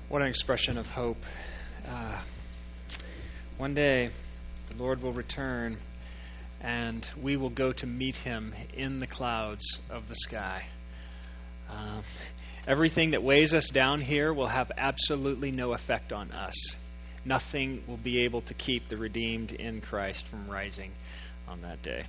What an expression of hope. One day, the Lord will return, and we will go to meet Him in the clouds of the sky. Everything that weighs us down here will have absolutely no effect on us. Nothing will be able to keep the redeemed in Christ from rising on that day.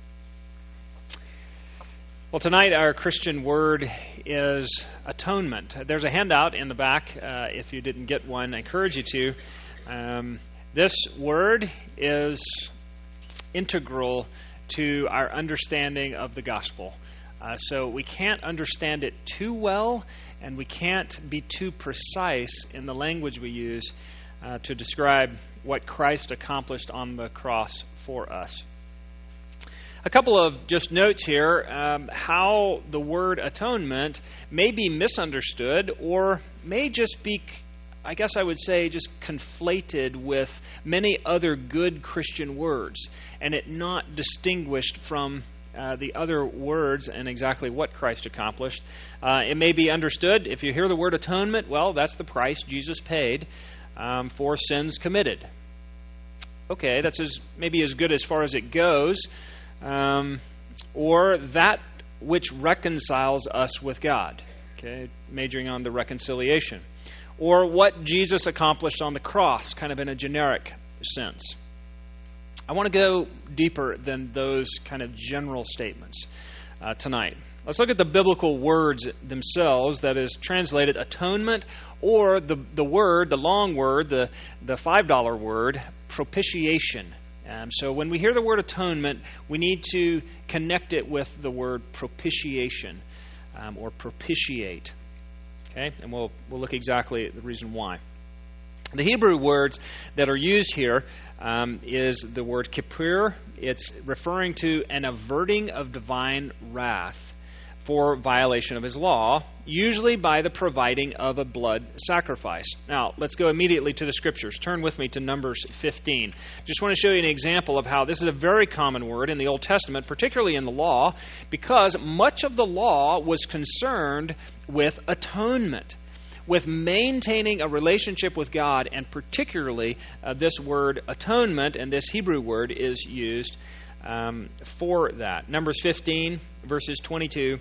Well, tonight our Christian word is atonement. There's a handout in the back. If you didn't get one, I encourage you to. This word is integral to our understanding of the gospel. So we can't understand it too well, and we can't be too precise in the language we use to describe what Christ accomplished on the cross for us. A couple of just notes here, how the word atonement may be misunderstood or may just be, I guess I would say, just conflated with many other good Christian words, and it not distinguished from the other words and exactly what Christ accomplished. It may be understood, if you hear the word atonement, well, that's the price Jesus paid for sins committed. Okay, that's maybe as good as far as it goes. Or that which reconciles us with God. Okay, majoring on the reconciliation. Or what Jesus accomplished on the cross, kind of in a generic sense. I want to go deeper than those kind of general statements tonight. Let's look at the biblical words themselves, that is translated atonement, or the word, the long word, the $5 word, propitiation. So when we hear the word atonement, we need to connect it with the word propitiation or propitiate. Okay, and we'll look exactly at the reason why. The Hebrew words that are used here is the word kippur. It's referring to an averting of divine wrath for violation of His law, usually by the providing of a blood sacrifice. Now, let's go immediately to the Scriptures. Turn with me to Numbers 15. Just want to show you an example of how this is a very common word in the Old Testament, particularly in the law, because much of the law was concerned with atonement, with maintaining a relationship with God, and particularly this word atonement, and this Hebrew word is used for that. Numbers 15, verses 22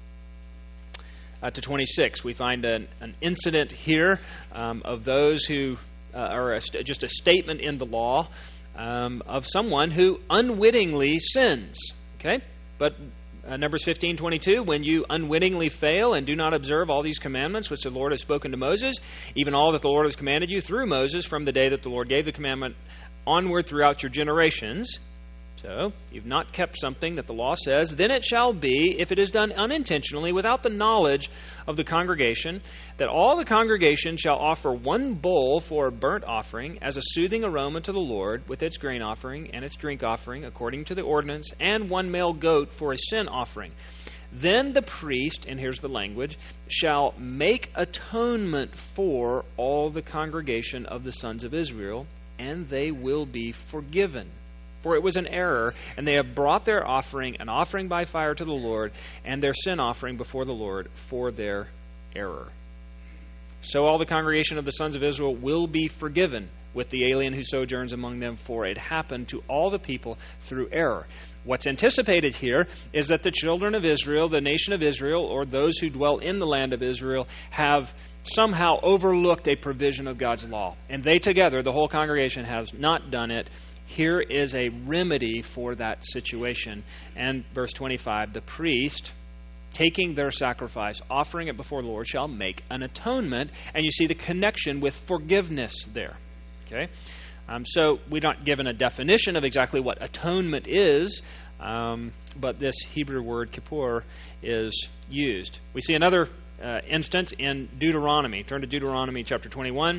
to 26. We find an incident here of those who are just a statement in the law of someone who unwittingly sins. Okay? But Numbers 15:22, when you unwittingly fail and do not observe all these commandments which the Lord has spoken to Moses, even all that the Lord has commanded you through Moses from the day that the Lord gave the commandment onward throughout your generations. So, you've not kept something that the law says, then it shall be, if it is done unintentionally, without the knowledge of the congregation, that all the congregation shall offer one bull for a burnt offering as a soothing aroma to the Lord, with its grain offering and its drink offering, according to the ordinance, and one male goat for a sin offering. Then the priest, and here's the language, shall make atonement for all the congregation of the sons of Israel, and they will be forgiven. For it was an error, and they have brought their offering, an offering by fire to the Lord, and their sin offering before the Lord for their error. So all the congregation of the sons of Israel will be forgiven with the alien who sojourns among them, for it happened to all the people through error. What's anticipated here is that the children of Israel, the nation of Israel, or those who dwell in the land of Israel, have somehow overlooked a provision of God's law. And they together, the whole congregation, has not done it. Here is a remedy for that situation. And verse 25, the priest, taking their sacrifice, offering it before the Lord, shall make an atonement. And you see the connection with forgiveness there. Okay, so we're not given a definition of exactly what atonement is, but this Hebrew word kippur is used. We see another instance in Deuteronomy. Turn to Deuteronomy chapter 21.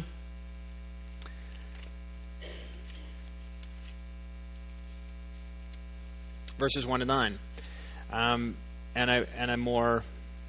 Verses 1 to 9, and a more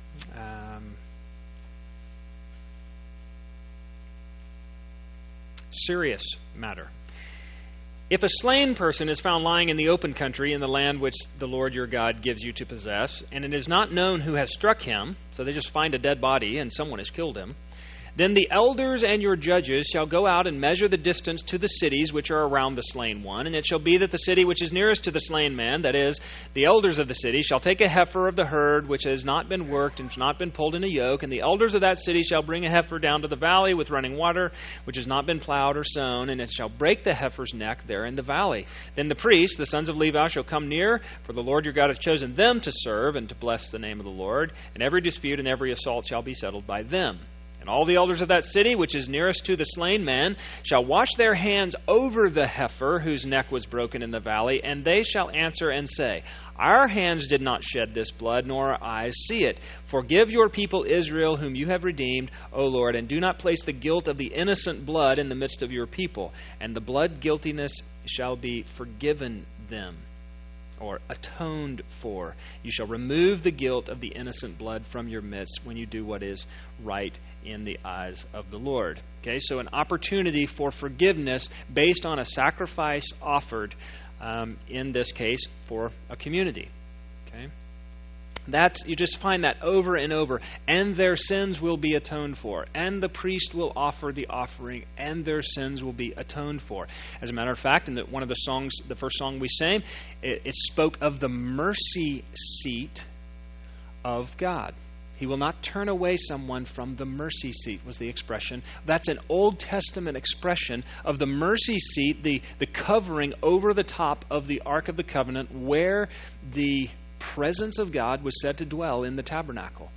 serious matter. If a slain person is found lying in the open country in the land which the Lord your God gives you to possess, and it is not known who has struck him, so they just find a dead body and someone has killed him, Then the elders and your judges shall go out and measure the distance to the cities which are around the slain one. And it shall be that the city which is nearest to the slain man, that is, the elders of the city, shall take a heifer of the herd which has not been worked and has not been pulled in a yoke. And the elders of that city shall bring a heifer down to the valley with running water, which has not been plowed or sown, and it shall break the heifer's neck there in the valley. Then the priests, the sons of Levi, shall come near, for the Lord your God hath chosen them to serve and to bless the name of the Lord. And every dispute and every assault shall be settled by them. And all the elders of that city, which is nearest to the slain man, shall wash their hands over the heifer whose neck was broken in the valley, and they shall answer and say, Our hands did not shed this blood, nor our eyes see it. Forgive your people Israel, whom you have redeemed, O Lord, and do not place the guilt of the innocent blood in the midst of your people. And the blood guiltiness shall be forgiven them, or atoned for. You shall remove the guilt of the innocent blood from your midst when you do what is right in the eyes of the Lord. Okay, so an opportunity for forgiveness based on a sacrifice offered, in this case, for a community. Okay, you just find that over and over. And their sins will be atoned for. And the priest will offer the offering, and their sins will be atoned for. As a matter of fact, in one of the songs, the first song we sang, it spoke of the mercy seat of God. He will not turn away someone from the mercy seat, was the expression. That's an Old Testament expression of the mercy seat, the covering over the top of the Ark of the Covenant, where the presence of God was said to dwell in the tabernacle.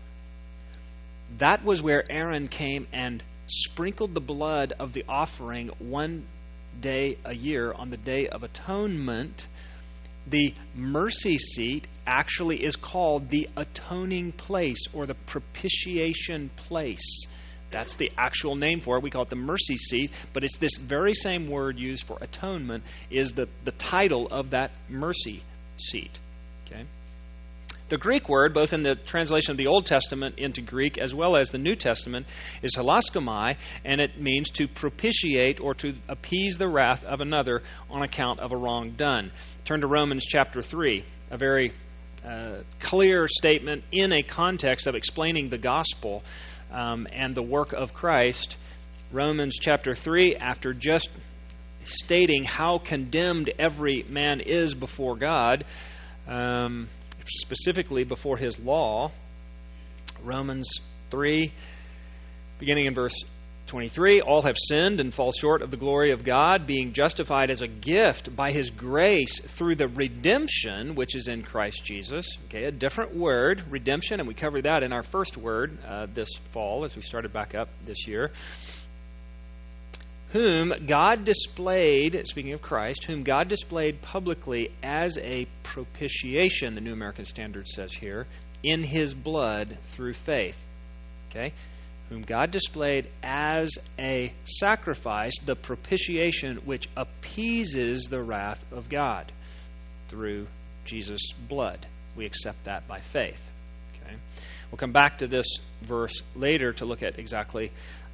That was where Aaron came and sprinkled the blood of the offering one day a year on the Day of Atonement. The mercy seat actually is called the atoning place, or the propitiation place. That's the actual name for it. We call it the mercy seat, but it's this very same word used for atonement is the title of that mercy seat. Okay. The Greek word, both in the translation of the Old Testament into Greek as well as the New Testament, is hilaskomai, and it means to propitiate or to appease the wrath of another on account of a wrong done. Turn to Romans chapter 3, a very clear statement in a context of explaining the gospel and the work of Christ. Romans chapter 3, after just stating how condemned every man is before God, specifically before His law. Romans 3, beginning in verse 23, all have sinned and fall short of the glory of God, being justified as a gift by His grace through the redemption which is in Christ Jesus. Okay, a different word, redemption, and we covered that in our first word this fall as we started back up this year. Whom God displayed, speaking of Christ, whom God displayed publicly as a propitiation, the New American Standard says here, in His blood through faith. Okay? Whom God displayed as a sacrifice, the propitiation which appeases the wrath of God through Jesus' blood. We accept that by faith. Okay? We'll come back to this verse later to look at exactly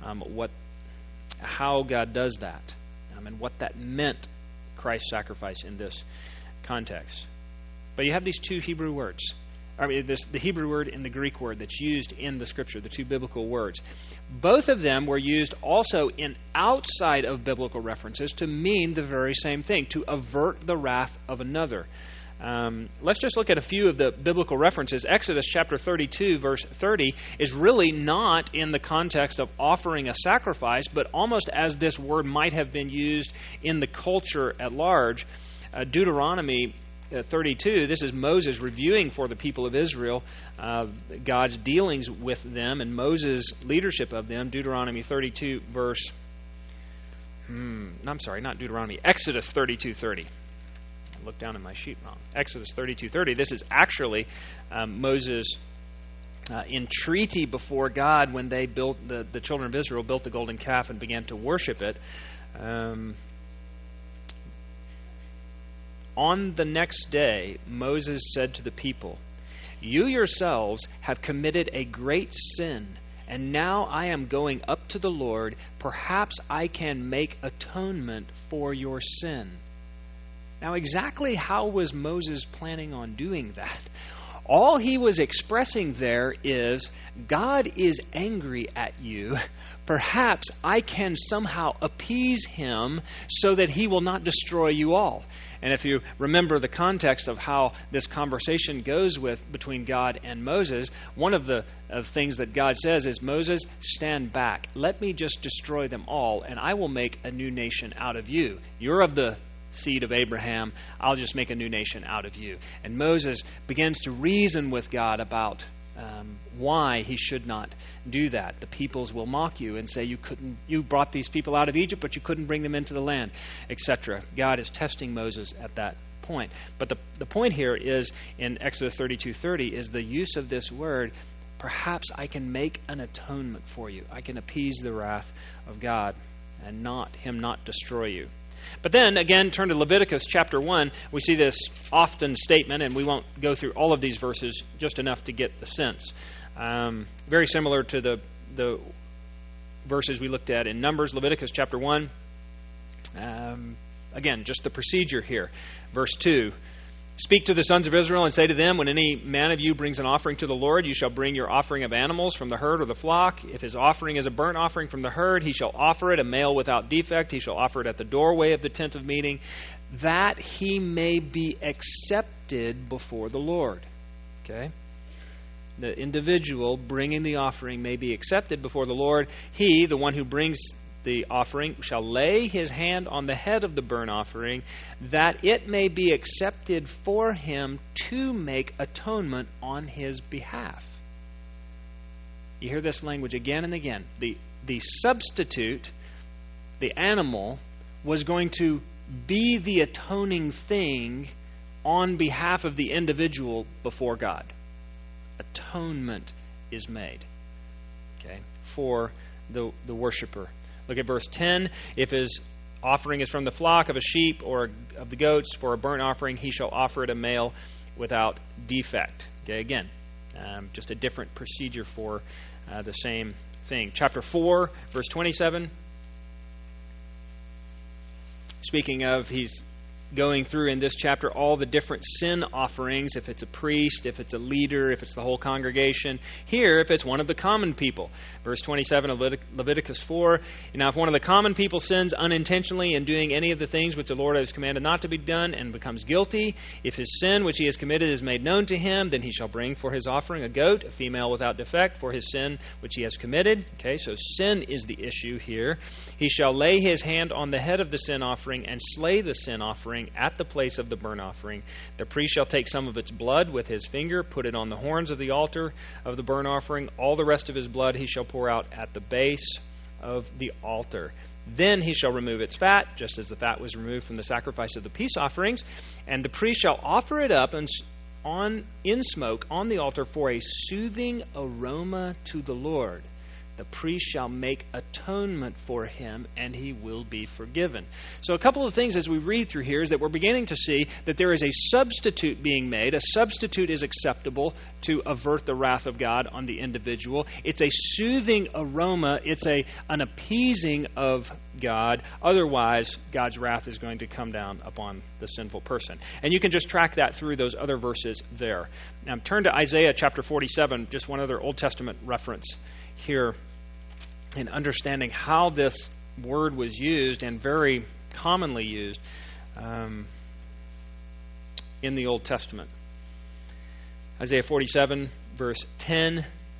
how God does that, and what that meant, Christ's sacrifice in this context. But you have these two Hebrew words. The Hebrew word and the Greek word that's used in the Scripture, the two biblical words. Both of them were used also in outside of biblical references to mean the very same thing, to avert the wrath of another. Let's just look at a few of the biblical references. Exodus chapter 32, verse 30, is really not in the context of offering a sacrifice, but almost as this word might have been used in the culture at large. Deuteronomy 32, this is Moses reviewing for the people of Israel God's dealings with them and Moses' leadership of them. Deuteronomy 32, verse... Exodus 32:30. Look down in my sheet wrong. Exodus 32:30. This is actually Moses' entreaty before God when they built the children of Israel built the golden calf and began to worship it. On the next day, Moses said to the people, "You yourselves have committed a great sin, and now I am going up to the Lord. Perhaps I can make atonement for your sin." Now, exactly how was Moses planning on doing that? All he was expressing there is, God is angry at you. Perhaps I can somehow appease him so that he will not destroy you all. And if you remember the context of how this conversation goes between God and Moses, one of the things that God says is, Moses, stand back. Let me just destroy them all, and I will make a new nation out of you. You're of the seed of Abraham. I'll just make a new nation out of you. And Moses begins to reason with God about why he should not do that. The peoples will mock you and say you brought these people out of Egypt, but you couldn't bring them into the land, etc. God is testing Moses at that point. But the point here is in Exodus 32:30 is the use of this word, perhaps I can make an atonement for you. I can appease the wrath of God and not destroy you. But then, again, turn to Leviticus chapter 1. We see this often statement, and we won't go through all of these verses, just enough to get the sense. Very similar to the verses we looked at in Numbers, Leviticus chapter 1. Again, just the procedure here. Verse 2. Speak to the sons of Israel and say to them, when any man of you brings an offering to the Lord, you shall bring your offering of animals from the herd or the flock. If his offering is a burnt offering from the herd, he shall offer it, a male without defect. He shall offer it at the doorway of the tent of meeting, that he may be accepted before the Lord. Okay? The individual bringing the offering may be accepted before the Lord. He, the one who brings the offering, shall lay his hand on the head of the burnt offering, that it may be accepted for him to make atonement on his behalf. You hear this language again and again. The substitute, the animal, was going to be the atoning thing on behalf of the individual before God. Atonement is made, okay, for the worshiper. Look at verse 10. If his offering is from the flock of a sheep or of the goats for a burnt offering, he shall offer it a male without defect. Okay, again, just a different procedure for the same thing. Chapter 4, verse 27. Speaking of, he's going through in this chapter all the different sin offerings, if it's a priest, if it's a leader, if it's the whole congregation. Here, if it's one of the common people. Verse 27 of Leviticus 4, now if one of the common people sins unintentionally in doing any of the things which the Lord has commanded not to be done and becomes guilty, if his sin which he has committed is made known to him, then he shall bring for his offering a goat, a female without defect, for his sin which he has committed. Okay, so sin is the issue here. He shall lay his hand on the head of the sin offering and slay the sin offering at the place of the burnt offering. The priest shall take some of its blood with his finger, put it on the horns of the altar of the burnt offering. All the rest of his blood he shall pour out at the base of the altar. Then he shall remove its fat, just as the fat was removed from the sacrifice of the peace offerings. And the priest shall offer it up in smoke on the altar for a soothing aroma to the Lord. The priest shall make atonement for him, and he will be forgiven. So a couple of things as we read through here is that we're beginning to see that there is a substitute being made. A substitute is acceptable to avert the wrath of God on the individual. It's a soothing aroma. It's an appeasing of God. Otherwise, God's wrath is going to come down upon the sinful person. And you can just track that through those other verses there. Now turn to Isaiah chapter 47, just one other Old Testament reference here in understanding how this word was used, and very commonly used in the Old Testament. Isaiah 47, verse 10.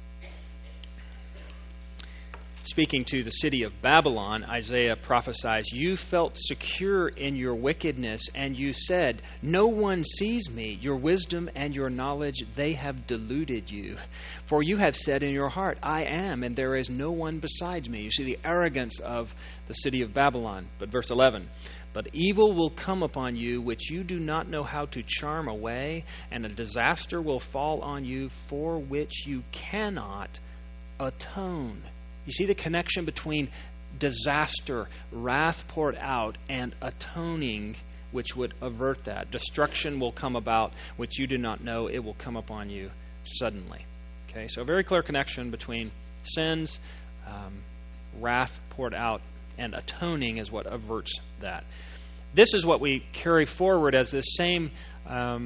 Speaking to the city of Babylon, Isaiah prophesies, "You felt secure in your wickedness, and you said, 'No one sees me. Your wisdom and your knowledge, they have deluded you. For you have said in your heart, I am, and there is no one besides me.'" You see the arrogance of the city of Babylon. But verse 11, "But evil will come upon you, which you do not know how to charm away, and a disaster will fall on you, for which you cannot atone." You see the connection between disaster, wrath poured out, and atoning, which would avert that. Destruction will come about, which you do not know. It will come upon you suddenly. Okay, so a very clear connection between sins, wrath poured out, and atoning is what averts that. This is what we carry forward as this same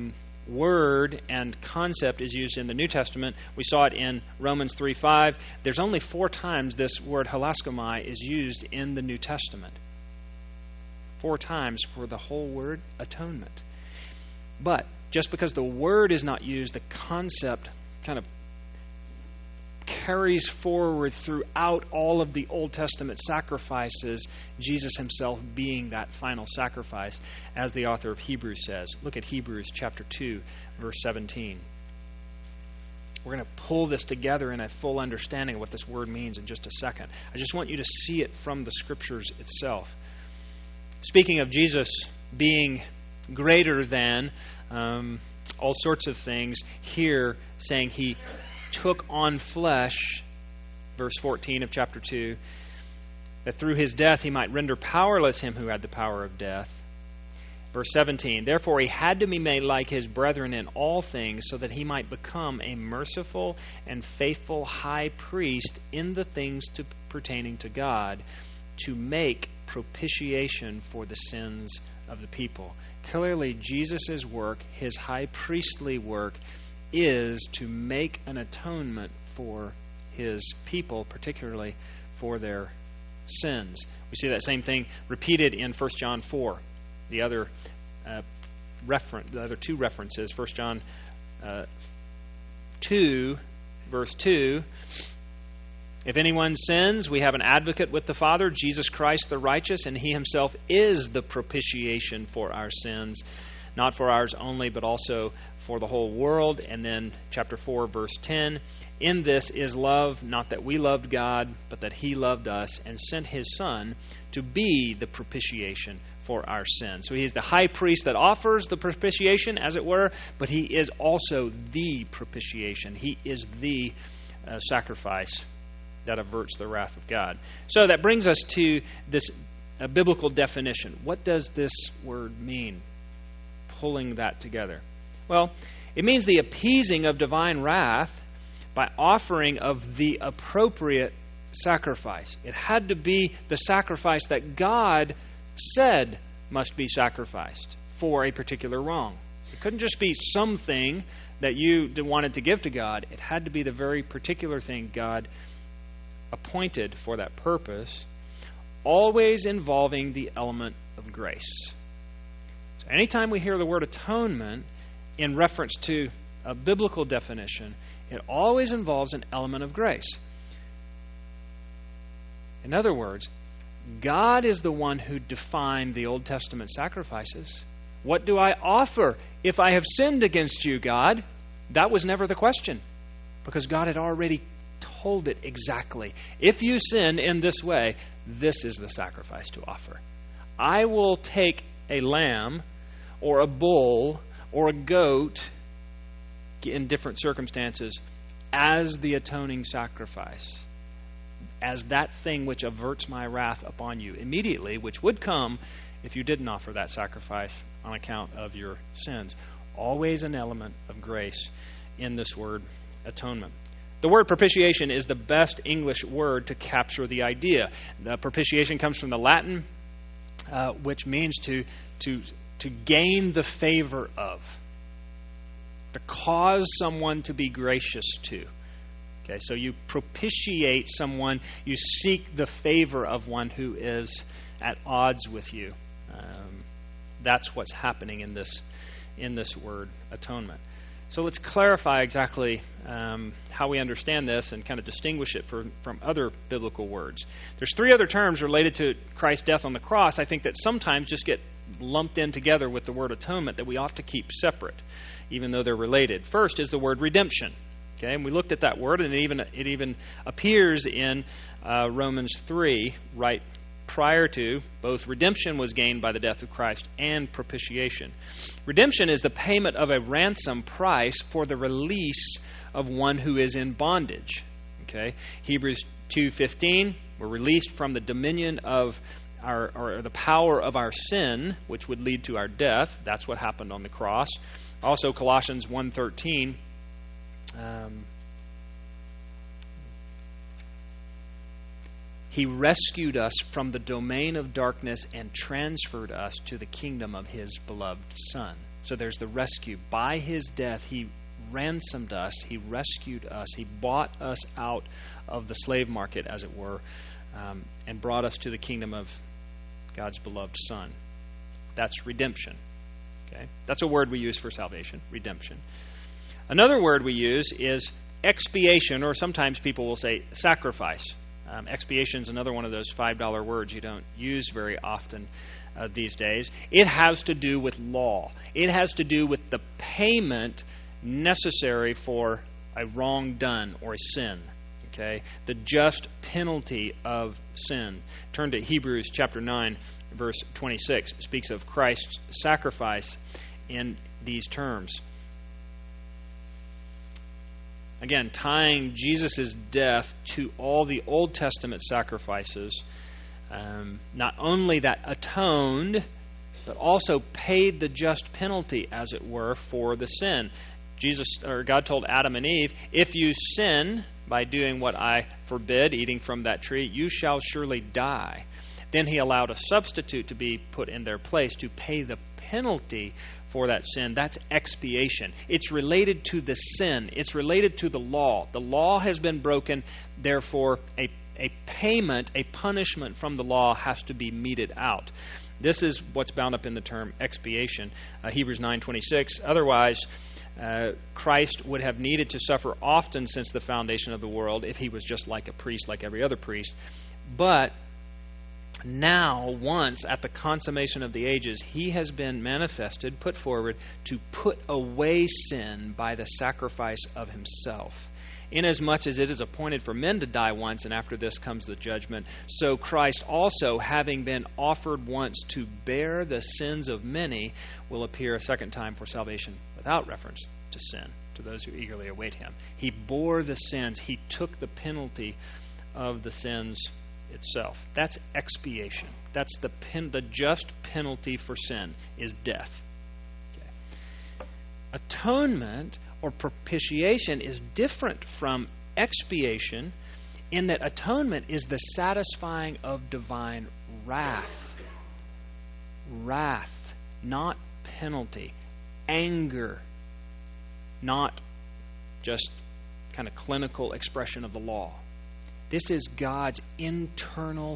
word and concept is used in the New Testament. We saw it in Romans 3:5. There's only 4 times this word hilaskomai is used in the New Testament. 4 times for the whole word atonement. But just because the word is not used, the concept kind of carries forward throughout all of the Old Testament sacrifices, Jesus himself being that final sacrifice, as the author of Hebrews says. Look at Hebrews chapter 2, verse 17. We're going to pull this together in a full understanding of what this word means in just a second. I just want you to see it from the Scriptures itself. Speaking of Jesus being greater than all sorts of things, here saying he took on flesh, verse 14 of chapter 2, that through his death he might render powerless him who had the power of death. Verse 17, therefore he had to be made like his brethren in all things, so that he might become a merciful and faithful high priest in the things pertaining to God, to make propitiation for the sins of the people. Clearly, Jesus' work, his high priestly work, is to make an atonement for his people, particularly for their sins. We see that same thing repeated in 1 John 4. The other two references, 1 John 2, verse 2, if anyone sins, we have an advocate with the Father, Jesus Christ the righteous, and he himself is the propitiation for our sins, not for ours only, but also for the whole world. And then chapter 4, verse 10, in this is love, not that we loved God, but that he loved us and sent his Son to be the propitiation for our sins. So he is the high priest that offers the propitiation, as it were, but he is also the propitiation. He is the sacrifice that averts the wrath of God. So that brings us to this biblical definition. What does this word mean? Pulling that together. Well, it means the appeasing of divine wrath by offering of the appropriate sacrifice. It had to be the sacrifice that God said must be sacrificed for a particular wrong. It couldn't just be something that you wanted to give to God. It had to be the very particular thing God appointed for that purpose, always involving the element of grace. So anytime we hear the word atonement in reference to a biblical definition, it always involves an element of grace. In other words, God is the one who defined the Old Testament sacrifices. What do I offer if I have sinned against you, God? That was never the question, because God had already told it exactly. If you sin in this way, this is the sacrifice to offer. I will take a lamb or a bull or a goat in different circumstances as the atoning sacrifice, as that thing which averts my wrath upon you immediately, which would come if you didn't offer that sacrifice on account of your sins. Always an element of grace in this word atonement. The word propitiation is the best English word to capture the idea. The propitiation comes from the Latin, which means to gain the favor of, to cause someone to be gracious to. Okay, so you propitiate someone, you seek the favor of one who is at odds with you. That's what's happening in this word atonement. So let's clarify exactly how we understand this and kind of distinguish it from other biblical words. There's 3 other terms related to Christ's death on the cross, I think, that sometimes just get lumped in together with the word atonement that we ought to keep separate, even though they're related. First is the word redemption. Okay, and we looked at that word, and it even appears in Romans 3, right prior to. Both redemption was gained by the death of Christ and propitiation. Redemption is the payment of a ransom price for the release of one who is in bondage. Okay, Hebrews 2:15, we're released from the dominion of or the power of our sin, which would lead to our death. That's what happened on the cross. Also, Colossians 1:13. He rescued us from the domain of darkness and transferred us to the kingdom of His beloved Son. So there's the rescue. By his death, he ransomed us, he rescued us, he bought us out of the slave market, as it were, and brought us to the kingdom of God's beloved Son. That's redemption. Okay? That's a word we use for salvation, redemption. Another word we use is expiation, or sometimes people will say sacrifice. Expiation is another one of those $5 words you don't use very often these days. It has to do with law. It has to do with the payment necessary for a wrong done or a sin. Okay? The just penalty of sin. Turn to Hebrews chapter 9, verse 26. It speaks of Christ's sacrifice in these terms. Again, tying Jesus' death to all the Old Testament sacrifices, not only that atoned, but also paid the just penalty, as it were, for the sin. God told Adam and Eve, if you sin by doing what I forbid, eating from that tree, you shall surely die. Then he allowed a substitute to be put in their place to pay the penalty for that sin. That's expiation. It's related to the sin. It's related to the law. The law has been broken, therefore a payment, a punishment from the law has to be meted out. This is what's bound up in the term expiation. Hebrews 9:26. Otherwise, Christ would have needed to suffer often since the foundation of the world if he was just like a priest, like every other priest. But now, once at the consummation of the ages, he has been manifested, put forward, to put away sin by the sacrifice of himself. Inasmuch as it is appointed for men to die once, and after this comes the judgment, so Christ also, having been offered once to bear the sins of many, will appear a second time for salvation without reference to sin, to those who eagerly await him. He bore the sins. He took the penalty of the sins itself. That's expiation. That's the just penalty for sin is death. Okay. Atonement or propitiation is different from expiation in that atonement is the satisfying of divine wrath. Wrath, not penalty. Anger, not just kind of clinical expression of the law. This is God's internal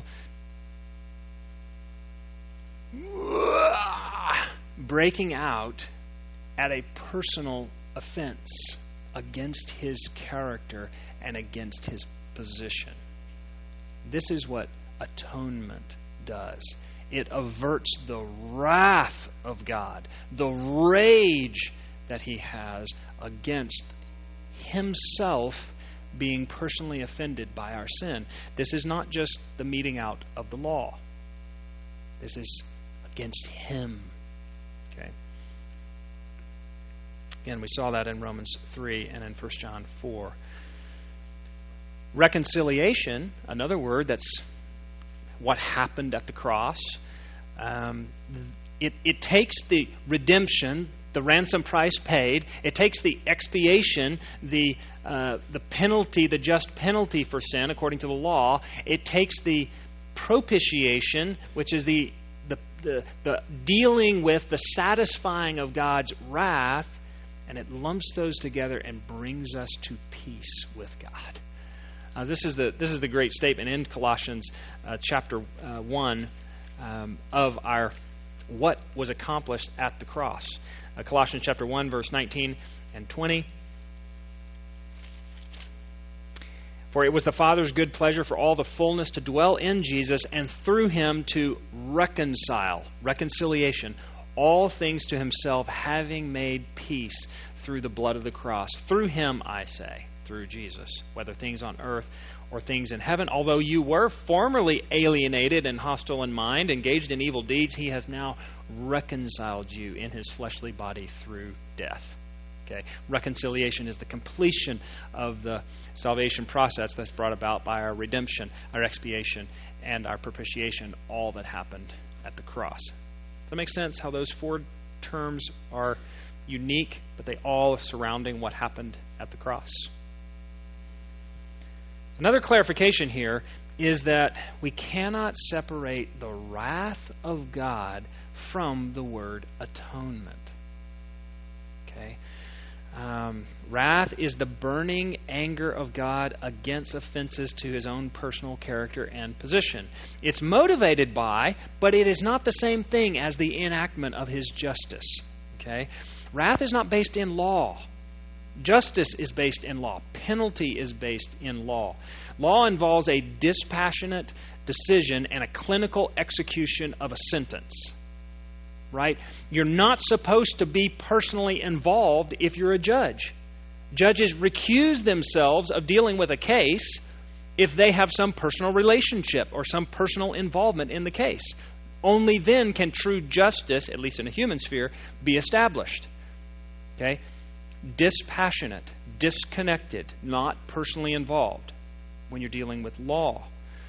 breaking out at a personal offense against his character and against his position. This is what atonement does. It averts the wrath of God, the rage that he has against himself being personally offended by our sin. This is not just the meting out of the law. This is against him. Okay. Again, we saw that in Romans 3 and in 1 John 4. Reconciliation, another word, that's what happened at the cross. It takes the redemption, the ransom price paid. It takes the expiation, the penalty, the just penalty for sin according to the law. It takes the propitiation, which is the dealing with the satisfying of God's wrath, and it lumps those together and brings us to peace with God. This is the great statement in Colossians chapter 1 of our what was accomplished at the cross. Colossians chapter 1, verse 19 and 20. For it was the Father's good pleasure for all the fullness to dwell in Jesus, and through him to reconciliation, all things to himself, having made peace through the blood of the cross. Through him, I say, through Jesus, whether things on earth or things in heaven. Although you were formerly alienated and hostile in mind, engaged in evil deeds, he has now reconciled you in his fleshly body through death. Okay. Reconciliation is the completion of the salvation process that's brought about by our redemption, our expiation, and our propitiation, all that happened at the cross. Does that make sense? How those four terms are unique, but they all surrounding what happened at the cross. Another clarification here is that we cannot separate the wrath of God from the word atonement. Okay. Wrath is the burning anger of God against offenses to his own personal character and position. It's motivated by, but it is not the same thing as the enactment of his justice. Okay? Wrath is not based in law. Justice is based in law. Penalty is based in law. Law involves a dispassionate decision and a clinical execution of a sentence. Right? You're not supposed to be personally involved if you're a judge. Judges recuse themselves of dealing with a case if they have some personal relationship or some personal involvement in the case. Only then can true justice, at least in a human sphere, be established. Okay? Dispassionate, disconnected, not personally involved when you're dealing with law.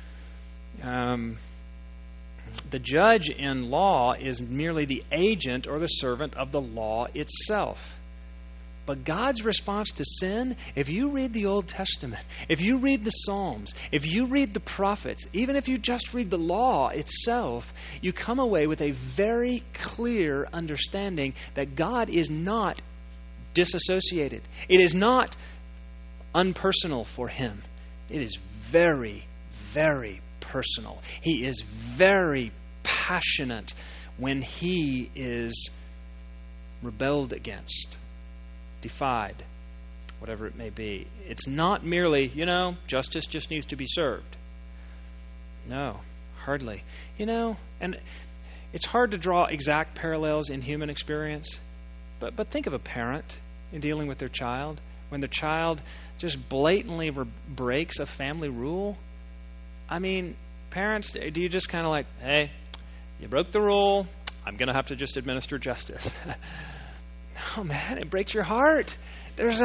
The judge in law is merely the agent or the servant of the law itself. But God's response to sin, if you read the Old Testament, if you read the Psalms, if you read the prophets, even if you just read the law itself, you come away with a very clear understanding that God is not disassociated. It is not unpersonal for him. It is very, very personal. He is very passionate when he is rebelled against, defied, whatever it may be. It's not merely, justice just needs to be served. No, hardly. And it's hard to draw exact parallels in human experience, but think of a parent in dealing with their child. When their child just blatantly breaks a family rule, parents, do you just kind of like, hey, you broke the rule, I'm going to have to just administer justice? No, man, it breaks your heart. There's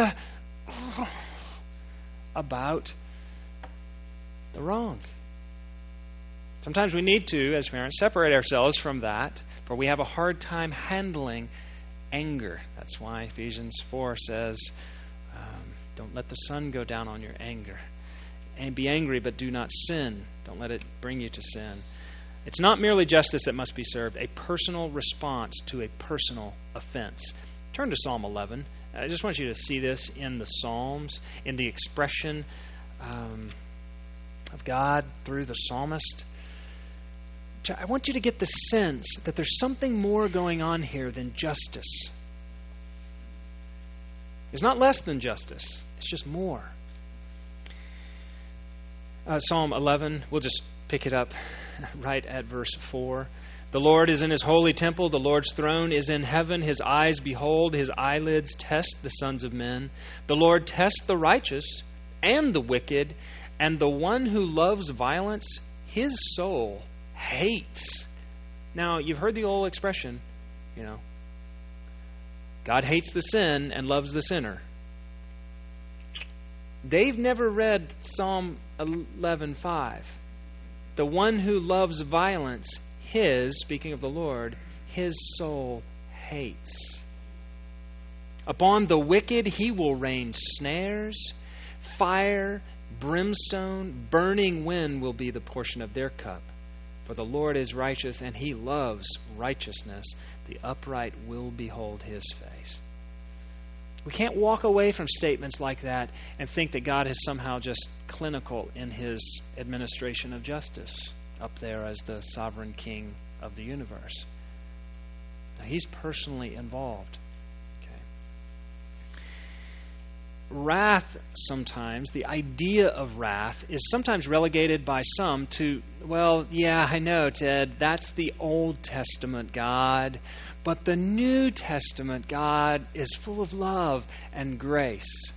about the wrong. Sometimes we need to, as parents, separate ourselves from that, for we have a hard time handling anger. That's why Ephesians 4 says, don't let the sun go down on your anger. And be angry, but do not sin. Don't let it bring you to sin. It's not merely justice that must be served, a personal response to a personal offense. Turn to Psalm 11. I just want you to see this in the Psalms, in the expression of God through the psalmist. I want you to get the sense that there's something more going on here than justice. It's not less than justice. It's just more. Psalm 11, we'll just pick it up right at verse 4. The Lord is in his holy temple. The Lord's throne is in heaven. His eyes behold, his eyelids test the sons of men. The Lord tests the righteous and the wicked, and the one who loves violence, his soul hates. Now, you've heard the old expression, God hates the sin and loves the sinner. They've never read Psalm 11:5. The one who loves violence, speaking of the Lord, his soul hates. Upon the wicked he will rain snares, fire, brimstone, burning wind will be the portion of their cup. For the Lord is righteous, and he loves righteousness. The upright will behold his face. We can't walk away from statements like that and think that God is somehow just clinical in his administration of justice up there as the sovereign king of the universe. Now, he's personally involved. Wrath, sometimes, the idea of wrath is sometimes relegated by some to, well, yeah, I know, Ted, that's the Old Testament God, but the New Testament God is full of love and grace.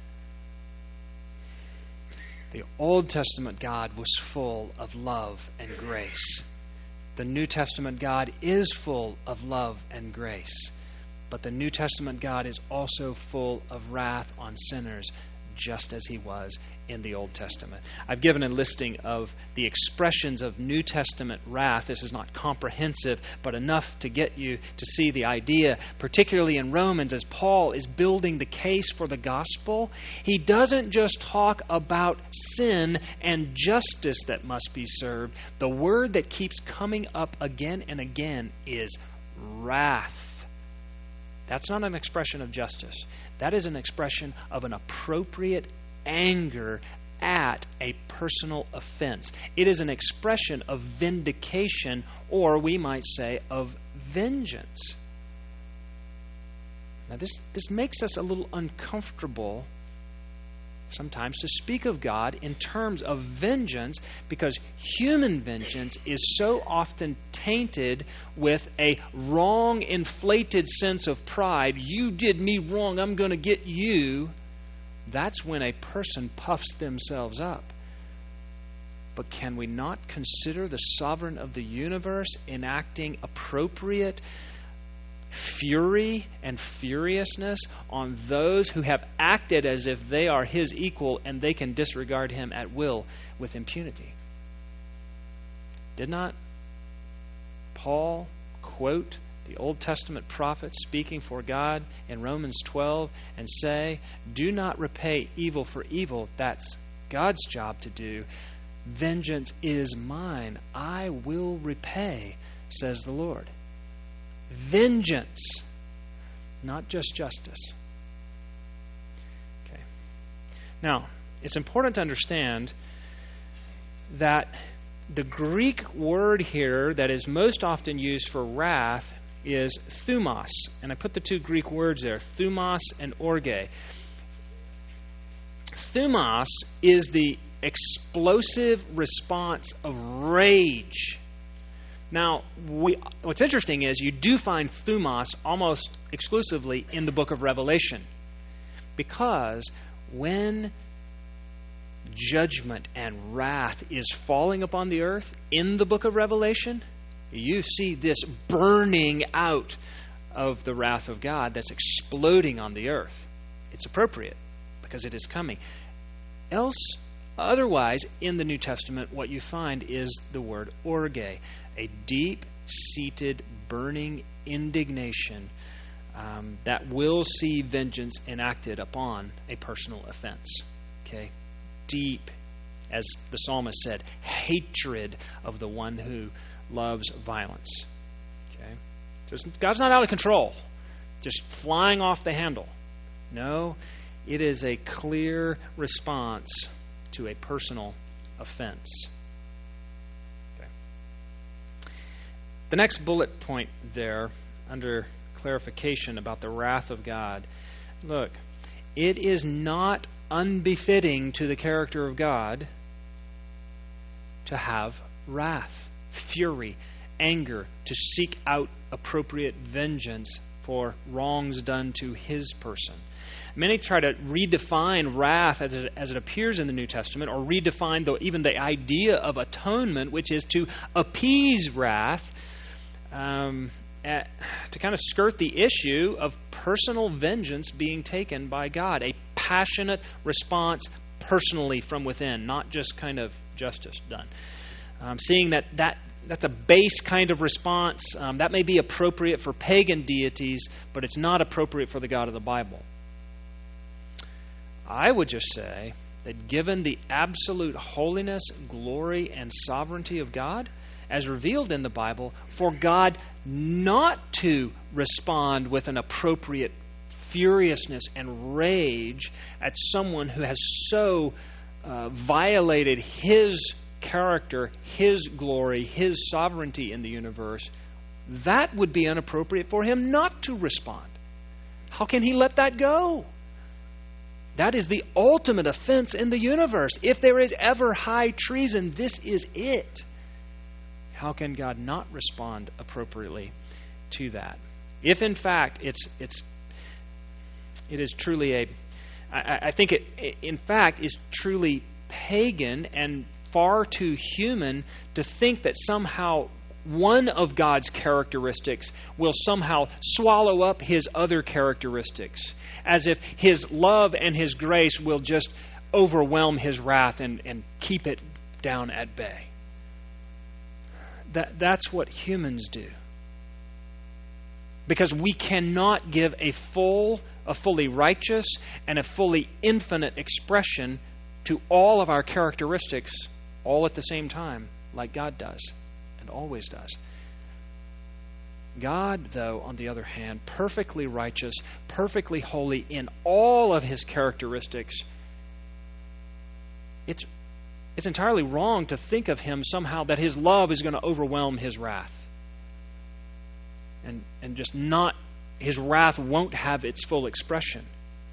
The Old Testament God was full of love and grace. The New Testament God is full of love and grace. But the New Testament God is also full of wrath on sinners, just as he was in the Old Testament. I've given a listing of the expressions of New Testament wrath. This is not comprehensive, but enough to get you to see the idea, particularly in Romans, as Paul is building the case for the gospel. He doesn't just talk about sin and justice that must be served. The word that keeps coming up again and again is wrath. That's not an expression of justice. That is an expression of an appropriate anger at a personal offense. It is an expression of vindication, or we might say of vengeance. Now this makes us a little uncomfortable sometimes to speak of God in terms of vengeance, because human vengeance is so often tainted with a wrong, inflated sense of pride. You did me wrong, I'm going to get you. That's when a person puffs themselves up. But can we not consider the sovereign of the universe enacting appropriate fury and furiousness on those who have acted as if they are his equal and they can disregard him at will with impunity? Did not Paul quote the Old Testament prophets speaking for God in Romans 12 and say, do not repay evil for evil? That's God's job to do. Vengeance is mine. I will repay, says the Lord. Vengeance, not just justice. Okay. Now, it's important to understand that the Greek word here that is most often used for wrath is thumos. And I put the two Greek words there, thumos and orge. Thumos is the explosive response of rage. Now, what's interesting is you do find thumos almost exclusively in the book of Revelation, because when judgment and wrath is falling upon the earth in the book of Revelation, you see this burning out of the wrath of God that's exploding on the earth. It's appropriate because it is coming. Otherwise, in the New Testament, what you find is the word orge, a deep-seated, burning indignation that will see vengeance enacted upon a personal offense. Okay? Deep, as the psalmist said, hatred of the one who loves violence. Okay? So God's not out of control, just flying off the handle. No, it is a clear response to a personal offense. Okay. The next bullet point there, under clarification about the wrath of God, look, it is not unbefitting to the character of God to have wrath, fury, anger, to seek out appropriate vengeance for wrongs done to his person. Many try to redefine wrath as it appears in the New Testament, or redefine even the idea of atonement, which is to appease wrath, to kind of skirt the issue of personal vengeance being taken by God, a passionate response personally from within, not just kind of justice done. Seeing that's a base kind of response. That may be appropriate for pagan deities, but it's not appropriate for the God of the Bible. I would just say that given the absolute holiness, glory, and sovereignty of God, as revealed in the Bible, for God not to respond with an appropriate furiousness and rage at someone who has so violated his character, his glory, his sovereignty in the universe, that would be inappropriate for him not to respond. How can he let that go? That is the ultimate offense in the universe. If there is ever high treason, this is it. How can God not respond appropriately to that? If in fact it is truly I think it in fact is truly pagan and far too human to think that somehow one of God's characteristics will somehow swallow up his other characteristics, as if his love and his grace will just overwhelm his wrath and keep it down at bay. That's what humans do. Because we cannot give a fully righteous and a fully infinite expression to all of our characteristics all at the same time, like God does and always does. God, though, on the other hand, perfectly righteous, perfectly holy in all of his characteristics, it's entirely wrong to think of him somehow that his love is going to overwhelm his wrath. And just not, his wrath won't have its full expression.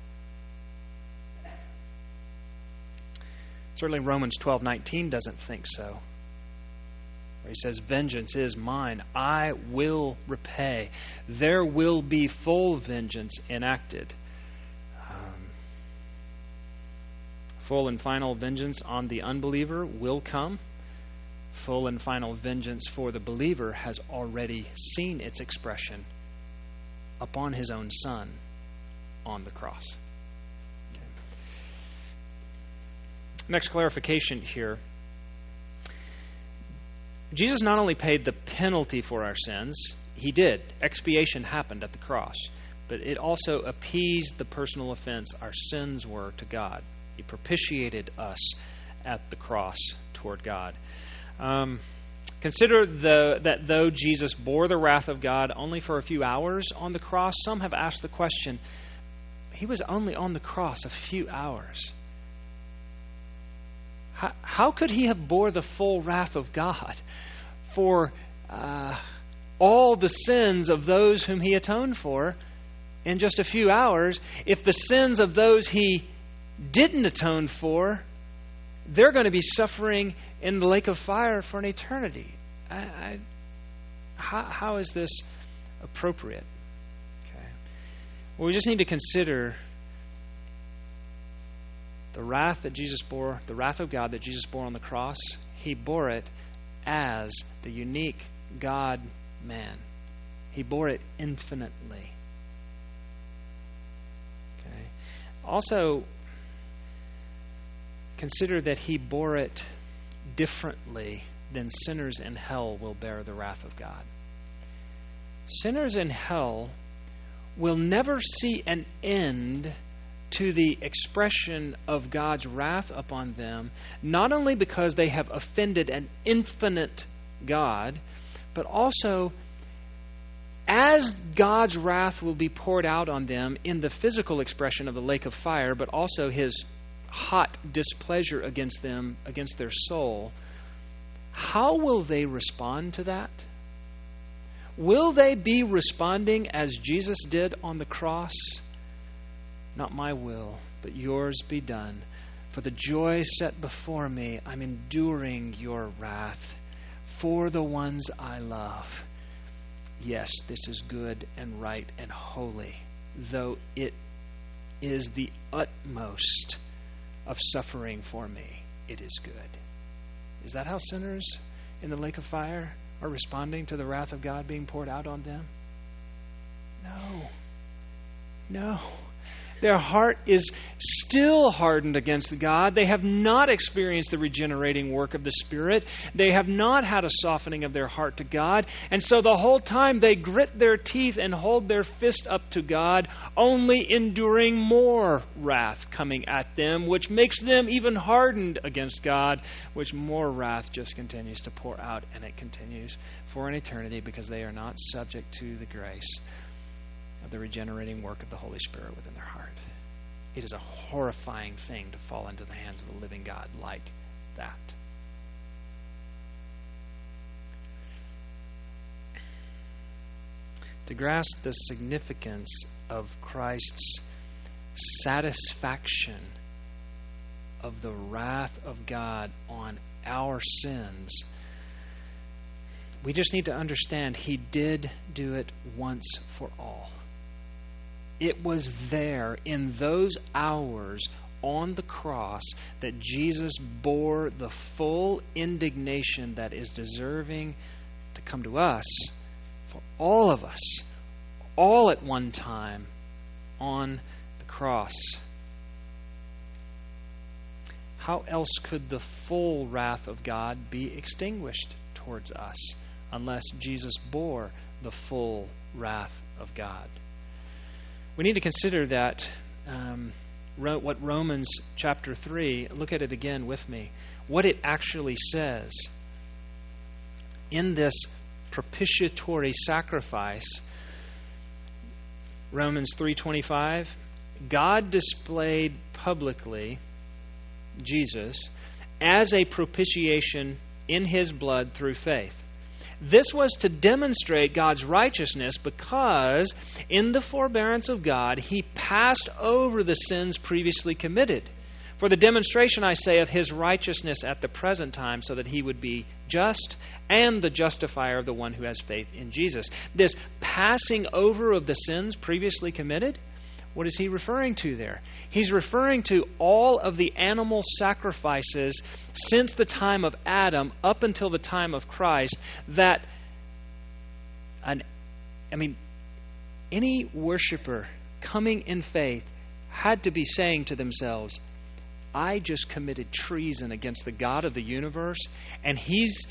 Certainly Romans 12:19 doesn't think so. Where he says, "Vengeance is mine, I will repay. There will be full vengeance enacted." Full and final vengeance on the unbeliever will come. Full and final vengeance for the believer has already seen its expression upon his own Son on the cross. Okay. Next clarification here. Jesus not only paid the penalty for our sins, he did. Expiation happened at the cross. But it also appeased the personal offense our sins were to God. He propitiated us at the cross toward God. Consider that though Jesus bore the wrath of God only for a few hours on the cross, some have asked the question, he was only on the cross a few hours. How could he have bore the full wrath of God for all the sins of those whom he atoned for in just a few hours if the sins of those he didn't atone for, they're going to be suffering in the lake of fire for an eternity? How is this appropriate? Okay. Well, we just need to consider the wrath that Jesus bore, the wrath of God that Jesus bore on the cross. He bore it as the unique God-man. He bore it infinitely. Okay. Also, consider that he bore it differently than sinners in hell will bear the wrath of God. Sinners in hell will never see an end to the expression of God's wrath upon them, not only because they have offended an infinite God, but also as God's wrath will be poured out on them in the physical expression of the lake of fire, but also his hot displeasure against them, against their soul. How will they respond to that? Will they be responding as Jesus did on the cross? Not my will, but yours be done. For the joy set before me, I'm enduring your wrath for the ones I love. Yes, this is good and right and holy, though it is the utmost of suffering for me. It is good. Is that how sinners in the lake of fire are responding to the wrath of God being poured out on them? No. Their heart is still hardened against God. They have not experienced the regenerating work of the Spirit. They have not had a softening of their heart to God. And so the whole time they grit their teeth and hold their fist up to God, only enduring more wrath coming at them, which makes them even hardened against God, which more wrath just continues to pour out, and it continues for an eternity because they are not subject to the grace of the regenerating work of the Holy Spirit within their heart. It is a horrifying thing to fall into the hands of the living God like that. To grasp the significance of Christ's satisfaction of the wrath of God on our sins, we just need to understand He did do it once for all. It was there in those hours on the cross that Jesus bore the full indignation that is deserving to come to us for all of us, all at one time on the cross. How else could the full wrath of God be extinguished towards us unless Jesus bore the full wrath of God? We need to consider that, what Romans chapter 3, look at it again with me, what it actually says in this propitiatory sacrifice, Romans 3:25, God displayed publicly Jesus as a propitiation in His blood through faith. This was to demonstrate God's righteousness because in the forbearance of God, He passed over the sins previously committed. For the demonstration, I say, of His righteousness at the present time, so that He would be just and the justifier of the one who has faith in Jesus. This passing over of the sins previously committed, what is He referring to there? He's referring to all of the animal sacrifices since the time of Adam up until the time of Christ that, any worshiper coming in faith had to be saying to themselves, I just committed treason against the God of the universe, and it's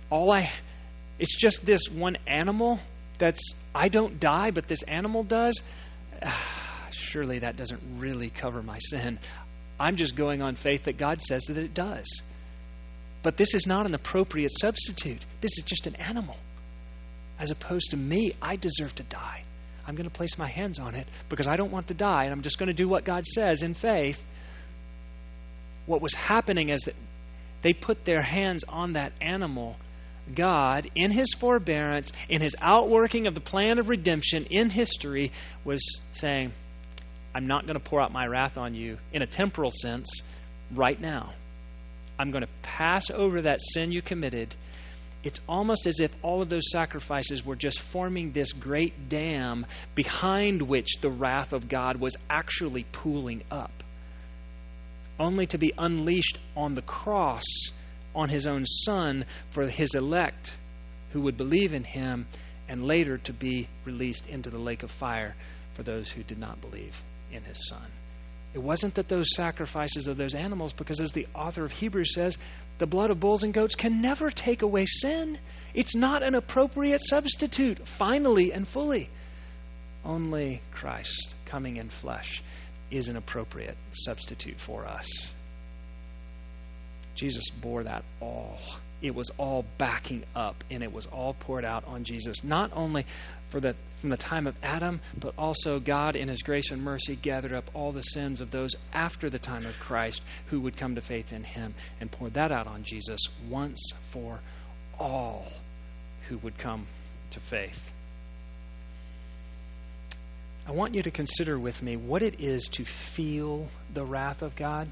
just this one animal I don't die, but this animal does. Surely that doesn't really cover my sin. I'm just going on faith that God says that it does. But this is not an appropriate substitute. This is just an animal. As opposed to me, I deserve to die. I'm going to place my hands on it because I don't want to die, and I'm just going to do what God says in faith. What was happening is that they put their hands on that animal. God, in His forbearance, in His outworking of the plan of redemption in history, was saying, I'm not going to pour out my wrath on you in a temporal sense right now. I'm going to pass over that sin you committed. It's almost as if all of those sacrifices were just forming this great dam behind which the wrath of God was actually pooling up, only to be unleashed on the cross on His own Son for His elect who would believe in Him, and later to be released into the lake of fire for those who did not believe in His Son. It wasn't that those sacrifices of those animals, because as the author of Hebrews says, the blood of bulls and goats can never take away sin. It's not an appropriate substitute, finally and fully. Only Christ coming in flesh is an appropriate substitute for us. Jesus bore that all. It was all backing up, and it was all poured out on Jesus, not only from the time of Adam, but also God in His grace and mercy gathered up all the sins of those after the time of Christ who would come to faith in Him, and poured that out on Jesus once for all who would come to faith. I want you to consider with me what it is to feel the wrath of God.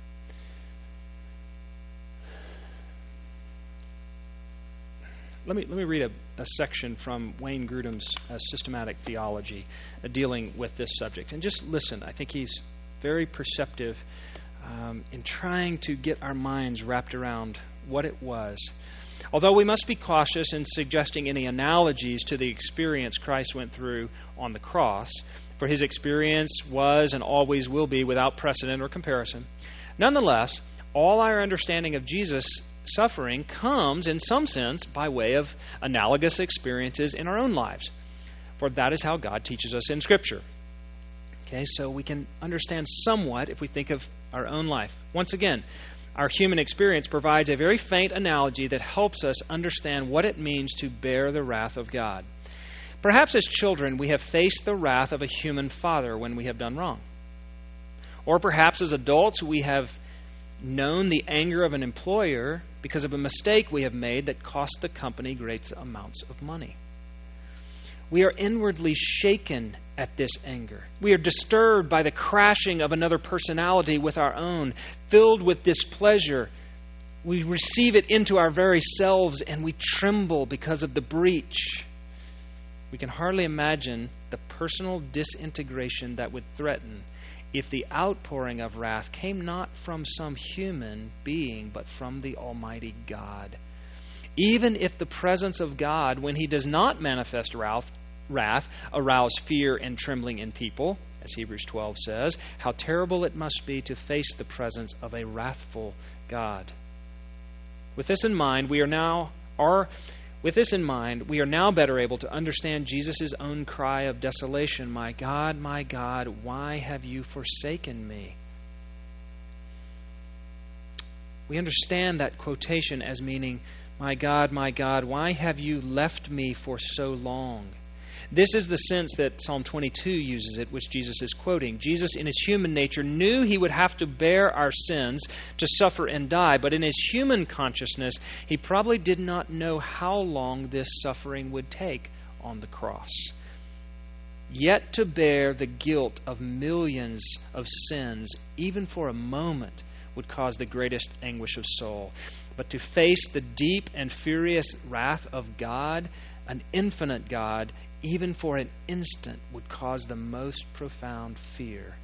Let me read a section from Wayne Grudem's Systematic Theology dealing with this subject. And just listen. I think he's very perceptive in trying to get our minds wrapped around what it was. Although we must be cautious in suggesting any analogies to the experience Christ went through on the cross, for His experience was and always will be without precedent or comparison, nonetheless, all our understanding of Jesus' suffering comes, in some sense, by way of analogous experiences in our own lives. For that is how God teaches us in Scripture. Okay, so we can understand somewhat if we think of our own life. Once again, our human experience provides a very faint analogy that helps us understand what it means to bear the wrath of God. Perhaps as children, we have faced the wrath of a human father when we have done wrong. Or perhaps as adults, we have known the anger of an employer because of a mistake we have made that cost the company great amounts of money. We are inwardly shaken at this anger. We are disturbed by the crashing of another personality with our own, filled with displeasure. We receive it into our very selves, and we tremble because of the breach. We can hardly imagine the personal disintegration that would threaten if the outpouring of wrath came not from some human being, but from the Almighty God. Even if the presence of God, when He does not manifest wrath, arouse fear and trembling in people, as Hebrews 12 says, how terrible it must be to face the presence of a wrathful God. With this in mind, we are now better able to understand Jesus' own cry of desolation, my God, why have you forsaken me? We understand that quotation as meaning, my God, why have you left me for so long?" This is the sense that Psalm 22 uses it, which Jesus is quoting. Jesus, in his human nature, knew he would have to bear our sins, to suffer and die, but in his human consciousness, he probably did not know how long this suffering would take on the cross. Yet to bear the guilt of millions of sins, even for a moment, would cause the greatest anguish of soul. But to face the deep and furious wrath of God, an infinite God, even for an instant, would cause the most profound fear.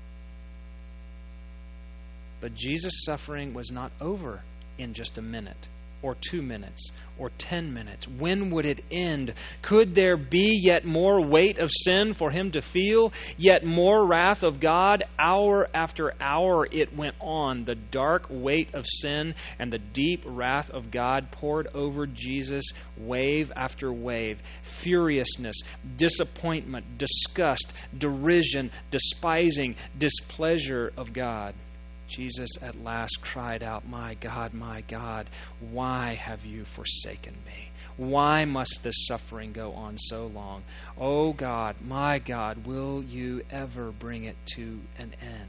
But Jesus' suffering was not over in just a minute, or 2 minutes, or 10 minutes. When would it end? Could there be yet more weight of sin for him to feel? Yet more wrath of God? Hour after hour it went on. The dark weight of sin and the deep wrath of God poured over Jesus wave after wave. Furiousness, disappointment, disgust, derision, despising, displeasure of God. Jesus at last cried out, my God, why have you forsaken me? Why must this suffering go on so long? Oh God, my God, will you ever bring it to an end?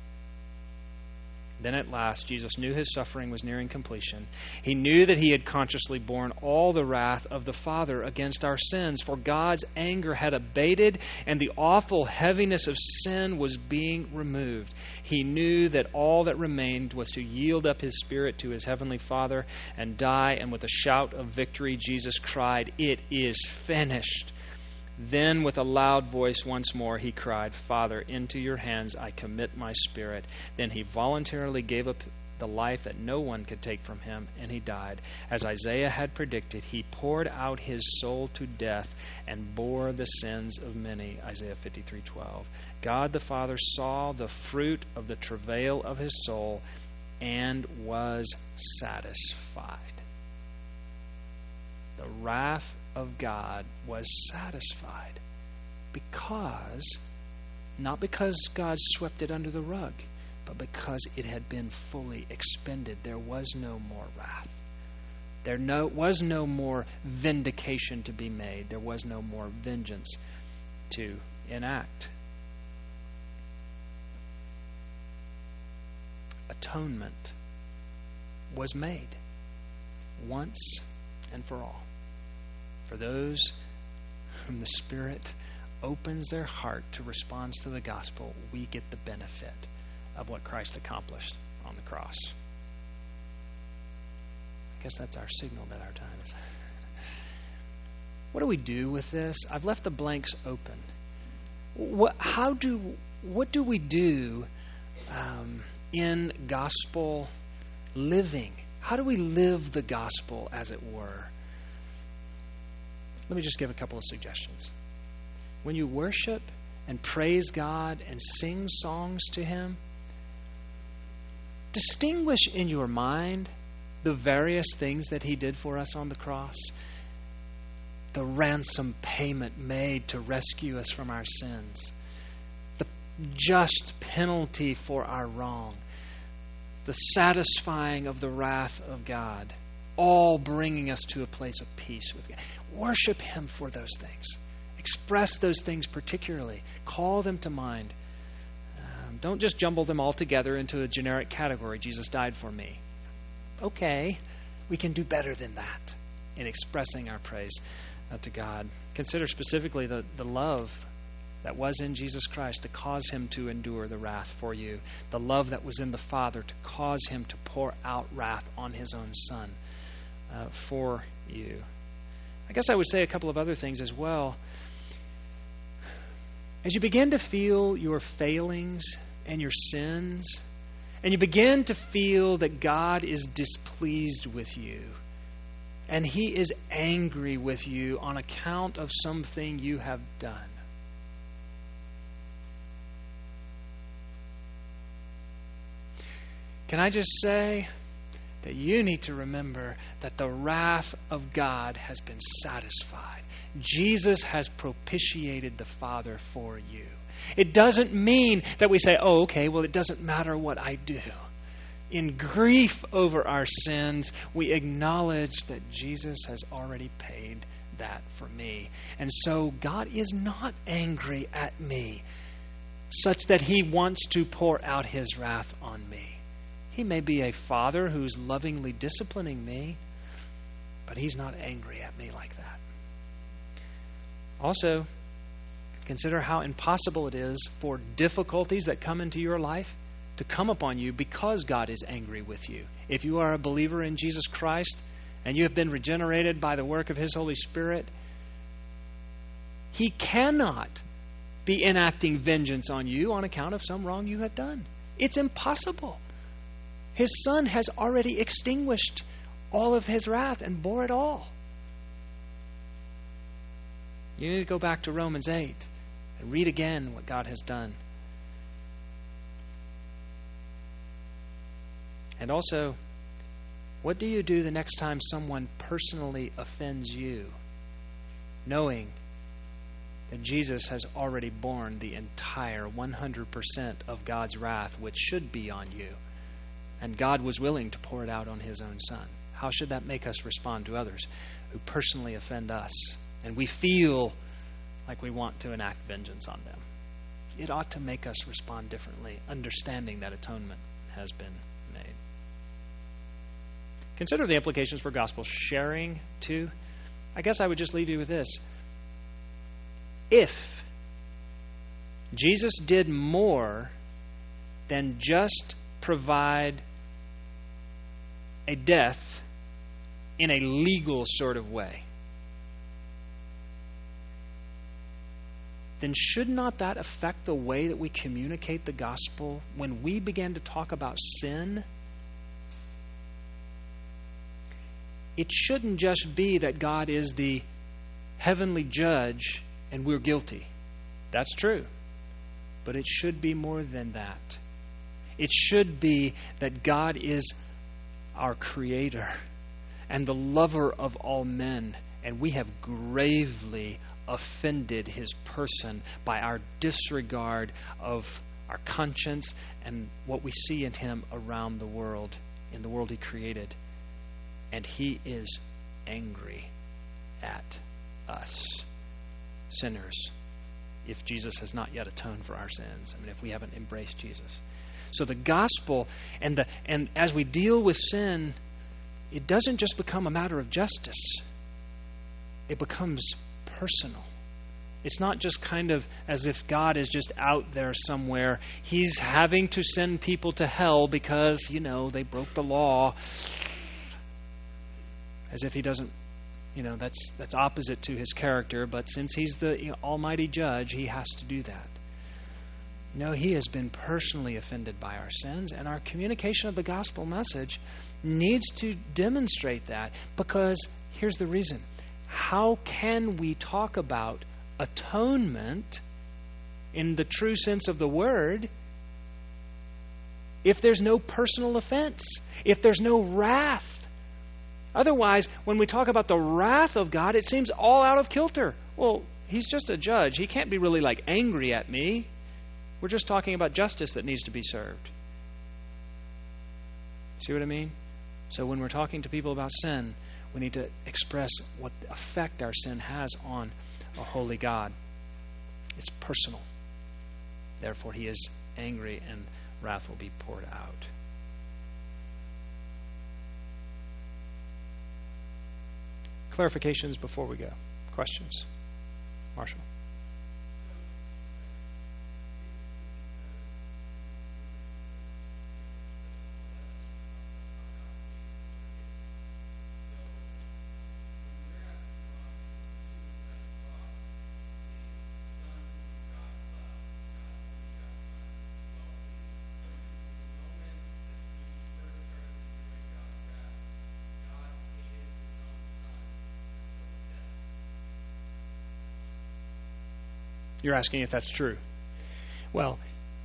Then at last, Jesus knew his suffering was nearing completion. He knew that he had consciously borne all the wrath of the Father against our sins, for God's anger had abated and the awful heaviness of sin was being removed. He knew that all that remained was to yield up his spirit to his heavenly Father and die, and with a shout of victory, Jesus cried, "It is finished." Then with a loud voice once more he cried, "Father, into your hands I commit my spirit." Then he voluntarily gave up the life that no one could take from him, and he died. As Isaiah had predicted, he poured out his soul to death and bore the sins of many. Isaiah 53:12. God the Father saw the fruit of the travail of his soul and was satisfied. The wrath of God was satisfied not because God swept it under the rug, but because it had been fully expended. There was no more wrath. There was no more vindication to be made. There was no more vengeance to enact. Atonement was made once and for all. For those whom the Spirit opens their heart to respond to the gospel, we get the benefit of what Christ accomplished on the cross. I guess that's our signal that our time is. What do we do with this? I've left the blanks open. What do we do in gospel living? How do we live the gospel, as it were? Let me just give a couple of suggestions. When you worship and praise God and sing songs to Him, distinguish in your mind the various things that He did for us on the cross. The ransom payment made to rescue us from our sins. The just penalty for our wrong. The satisfying of the wrath of God. All bringing us to a place of peace with God. Worship Him for those things. Express those things particularly. Call them to mind. Don't just jumble them all together into a generic category. Jesus died for me. Okay, we can do better than that in expressing our praise to God. Consider specifically the love that was in Jesus Christ to cause Him to endure the wrath for you. The love that was in the Father to cause Him to pour out wrath on His own Son for you. I guess I would say a couple of other things as well. As you begin to feel your failings and your sins, and you begin to feel that God is displeased with you, and He is angry with you on account of something you have done, can I just say that you need to remember that the wrath of God has been satisfied. Jesus has propitiated the Father for you. It doesn't mean that we say, oh, okay, well, it doesn't matter what I do. in grief over our sins, we acknowledge that Jesus has already paid that for me. And so God is not angry at me such that He wants to pour out His wrath on me. He may be a father who's lovingly disciplining me, but He's not angry at me like that. Also, consider how impossible it is for difficulties that come into your life to come upon you because God is angry with you. If you are a believer in Jesus Christ and you have been regenerated by the work of His Holy Spirit, He cannot be enacting vengeance on you on account of some wrong you have done. It's impossible. His Son has already extinguished all of His wrath and bore it all. You need to go back to Romans 8 and read again what God has done. And also, what do you do the next time someone personally offends you, knowing that Jesus has already borne the entire 100% of God's wrath, which should be on you, and God was willing to pour it out on His own Son? How should that make us respond to others who personally offend us, and we feel like we want to enact vengeance on them? It ought to make us respond differently, understanding that atonement has been made. Consider the implications for gospel sharing, too. I guess I would just leave you with this. If Jesus did more than just provide a death in a legal sort of way, then should not that affect the way that we communicate the gospel when we begin to talk about sin? It shouldn't just be that God is the heavenly judge and we're guilty. That's true. But it should be more than that. It should be that God is our Creator and the lover of all men, and we have gravely offended His person by our disregard of our conscience and what we see in Him around the world, in the world He created. And He is angry at us, sinners, if Jesus has not yet atoned for our sins. I mean, if we haven't embraced Jesus. So the gospel, and as we deal with sin, it doesn't just become a matter of justice. It becomes personal. It's not just kind of as if God is just out there somewhere. He's having to send people to hell because, they broke the law. As if He doesn't, that's opposite to His character. But since He's the almighty judge, He has to do that. No, He has been personally offended by our sins, and our communication of the gospel message needs to demonstrate that, because here's the reason. How can we talk about atonement in the true sense of the word if there's no personal offense, if there's no wrath? Otherwise, when we talk about the wrath of God, it seems all out of kilter. Well, He's just a judge. He can't be really angry at me. We're just talking about justice that needs to be served. See what I mean? So when we're talking to people about sin, we need to express what effect our sin has on a holy God. It's personal. Therefore, He is angry and wrath will be poured out. Clarifications before we go. Questions? Marshall? You're asking if that's true. Well,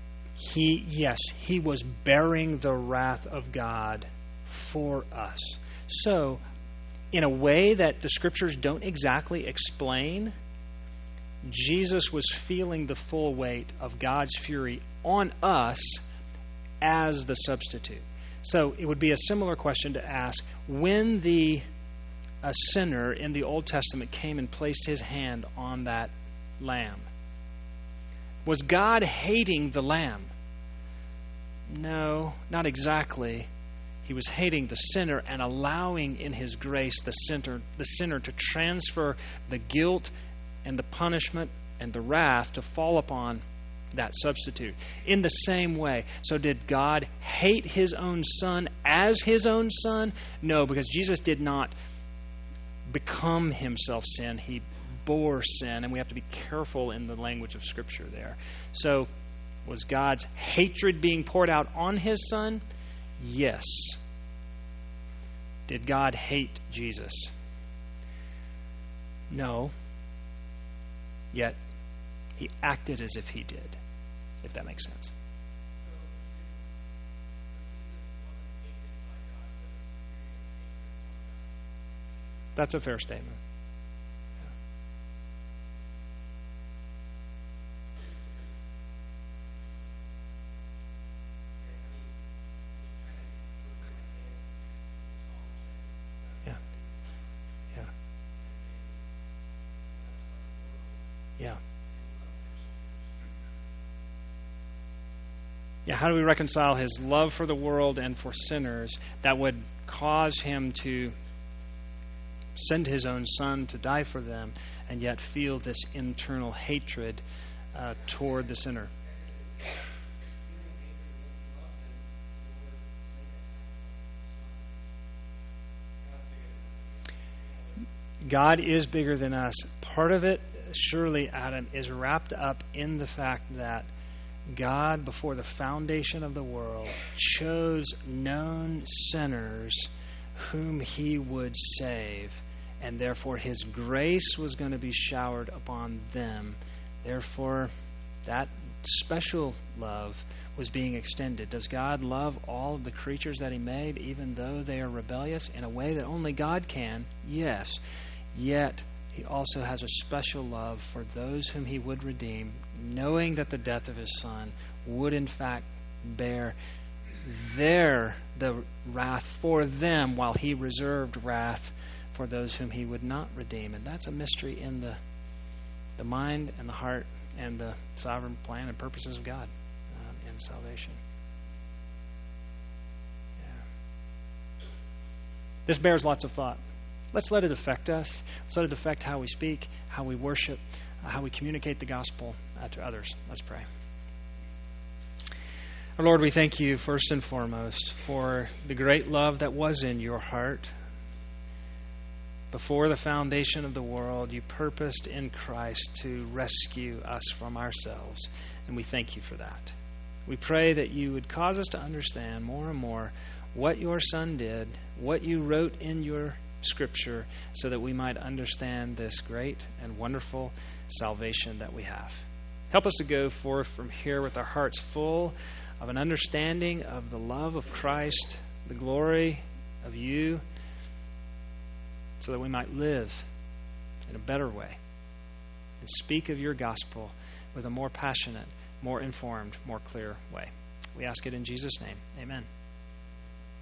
He was bearing the wrath of God for us. So, in a way that the Scriptures don't exactly explain, Jesus was feeling the full weight of God's fury on us as the substitute. So it would be a similar question to ask, when a sinner in the Old Testament came and placed his hand on that lamb, was God hating the lamb? No, not exactly. He was hating the sinner and allowing in His grace the sinner to transfer the guilt and the punishment and the wrath to fall upon that substitute. In the same way, so did God hate His own Son as His own Son? No, because Jesus did not become Himself sin. He bore sin, and we have to be careful in the language of Scripture there. So, was God's hatred being poured out on His Son? Yes. Did God hate Jesus? No. Yet, He acted as if He did, if that makes sense. That's a fair statement. Yeah. Yeah. Yeah. Yeah, how do we reconcile His love for the world and for sinners that would cause Him to send His own Son to die for them and yet feel this internal hatred toward the sinner? God is bigger than us. Part of it, surely, Adam, is wrapped up in the fact that God, before the foundation of the world, chose known sinners whom He would save, and therefore His grace was going to be showered upon them. Therefore, that special love was being extended. Does God love all of the creatures that He made, even though they are rebellious, in a way that only God can? Yes. Yet, He also has a special love for those whom He would redeem, knowing that the death of His Son would in fact bear the wrath for them, while He reserved wrath for those whom He would not redeem. And that's a mystery in the mind and the heart and the sovereign plan and purposes of God in salvation. Yeah. This bears lots of thought. Let's let it affect us. Let's let it affect how we speak, how we worship, how we communicate the gospel to others. Let's pray. Our Lord, we thank You first and foremost for the great love that was in Your heart. Before the foundation of the world, You purposed in Christ to rescue us from ourselves, and we thank You for that. We pray that You would cause us to understand more and more what Your Son did, what You wrote in Your Scripture, so that we might understand this great and wonderful salvation that we have. Help us to go forth from here with our hearts full of an understanding of the love of Christ, the glory of You, so that we might live in a better way and speak of Your gospel with a more passionate, more informed, more clear way. We ask it in Jesus' name. Amen.